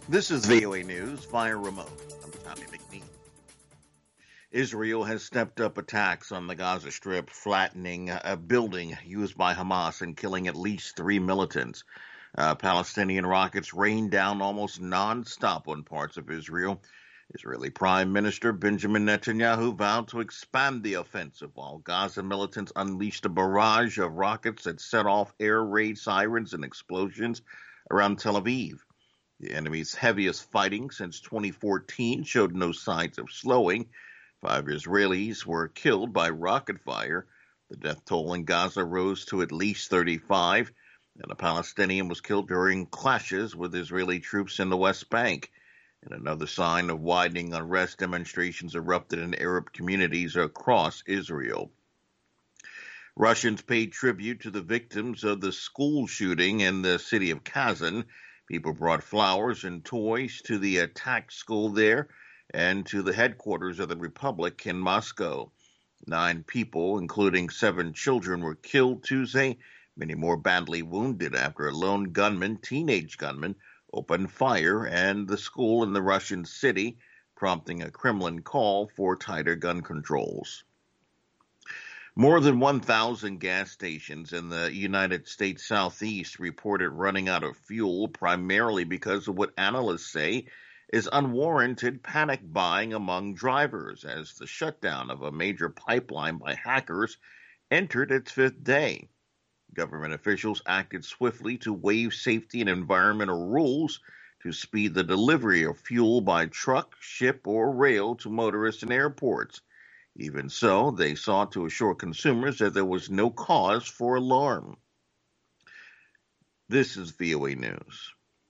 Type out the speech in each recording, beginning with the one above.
This is VOA News via remote. I'm Tommy McNeil. Israel has stepped up attacks on the Gaza Strip, flattening a building used by Hamas and killing at least 3 militants. Palestinian rockets rained down almost nonstop on parts of Israel. Israeli Prime Minister Benjamin Netanyahu vowed to expand the offensive while Gaza militants unleashed a barrage of rockets that set off air raid sirens and explosions around Tel Aviv. The enemy's heaviest fighting since 2014 showed no signs of slowing. 5 Israelis were killed by rocket fire. The death toll in Gaza rose to at least 35, and a Palestinian was killed during clashes with Israeli troops in the West Bank. In another sign of widening unrest, demonstrations erupted in Arab communities across Israel. Russians paid tribute to the victims of the school shooting in the city of Kazan. People brought flowers and toys to the attacked school there and to the headquarters of the Republic in Moscow. 9 people, including 7 children, were killed Tuesday. Many more badly wounded after a lone teenage gunman, opened fire at the school in the Russian city, prompting a Kremlin call for tighter gun controls. More than 1,000 gas stations in the United States Southeast reported running out of fuel, primarily because of what analysts say is unwarranted panic buying among drivers as the shutdown of a major pipeline by hackers entered its 5th day. Government officials acted swiftly to waive safety and environmental rules to speed the delivery of fuel by truck, ship, or rail to motorists and airports. Even so, they sought to assure consumers that there was no cause for alarm. This is VOA News.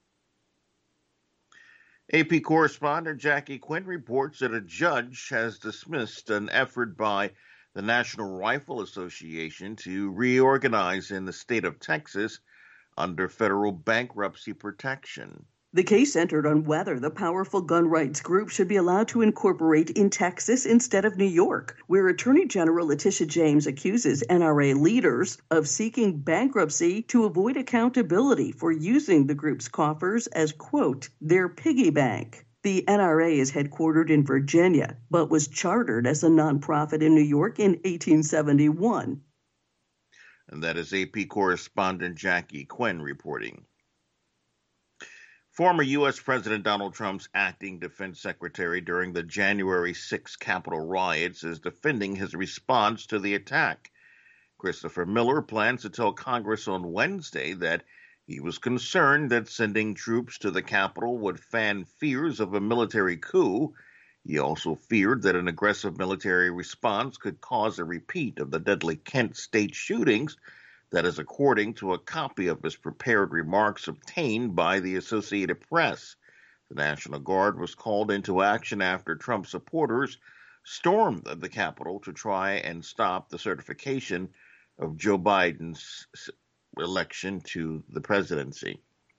AP correspondent Jackie Quinn reports that a judge has dismissed an effort by the National Rifle Association to reorganize in the state of Texas under federal bankruptcy protection. The case centered on whether the powerful gun rights group should be allowed to incorporate in Texas instead of New York, where Attorney General Letitia James accuses NRA leaders of seeking bankruptcy to avoid accountability for using the group's coffers as, quote, their piggy bank. The NRA is headquartered in Virginia, but was chartered as a nonprofit in New York in 1871. And that is AP correspondent Jackie Quinn reporting. Former U.S. President Donald Trump's acting defense secretary during the January 6 Capitol riots is defending his response to the attack. Christopher Miller plans to tell Congress on Wednesday that he was concerned that sending troops to the Capitol would fan fears of a military coup. He also feared that an aggressive military response could cause a repeat of the deadly Kent State shootings. That is according to a copy of his prepared remarks obtained by the Associated Press. The National Guard was called into action after Trump supporters stormed the Capitol to try and stop the certification of Joe Biden's election to the presidency.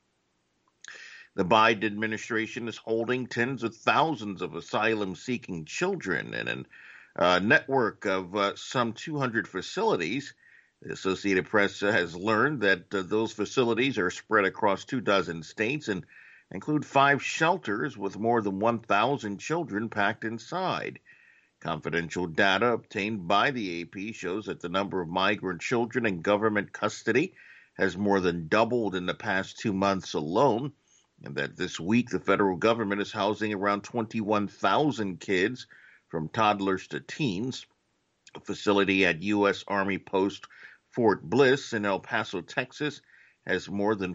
The Biden administration is holding tens of thousands of asylum-seeking children in a network of some 200 facilities. The Associated Press has learned that those facilities are spread across 24 states and include 5 shelters with more than 1,000 children packed inside. Confidential data obtained by the AP shows that the number of migrant children in government custody has more than doubled in the past 2 months alone, and that this week the federal government is housing around 21,000 kids from toddlers to teens. A facility at U.S. Army Post Fort Bliss in El Paso, Texas, has more than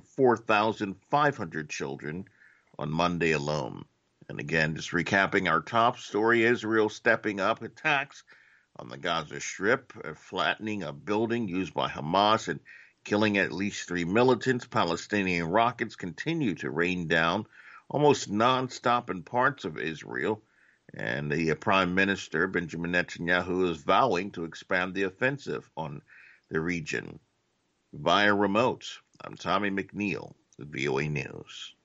4,500 children on Monday alone. And again, just recapping our top story, Israel stepping up attacks on the Gaza Strip, flattening a building used by Hamas and killing at least 3 militants. Palestinian rockets continue to rain down almost nonstop in parts of Israel. And the Prime Minister, Benjamin Netanyahu, is vowing to expand the offensive on the region. Via remote, I'm Tommy McNeil, VOA News.